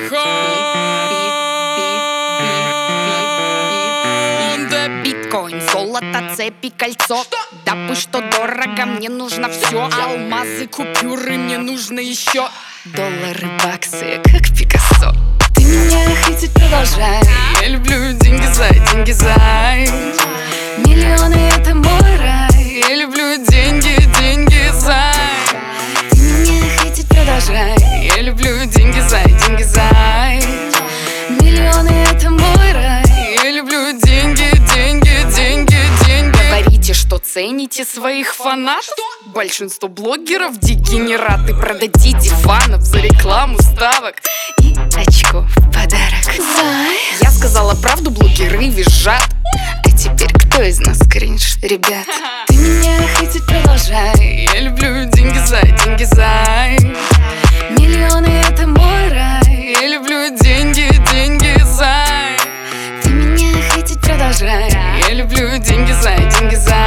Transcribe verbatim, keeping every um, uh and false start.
Биткоин, золото, цепи, кольцо. Да пусть что дорого, мне нужно все. Алмазы, купюры, мне нужно еще. Доллары, баксы, как Пикассо. Ты меня хотеть продолжай. Я люблю деньги за, деньги за. Миллионы — это мой рай. Я люблю деньги, деньги за. Ты меня хотеть продолжай. Я люблю деньги за, деньги за. Миллионы — это мой рай. Я люблю деньги, деньги, деньги, деньги. Говорите, что цените своих фанатов. Большинство блогеров дегенераты. Продадите фанов за рекламу ставок и очков в подарок. Зай. Я сказала правду, блогеры визжат. А теперь кто из нас кринж, ребят? Ты меня хотеть продолжай. Я люблю деньги за, деньги за. Миллионы — это мой рай. Я люблю деньги, деньги за. Ты меня хотеть продолжай. Я люблю деньги за, деньги за.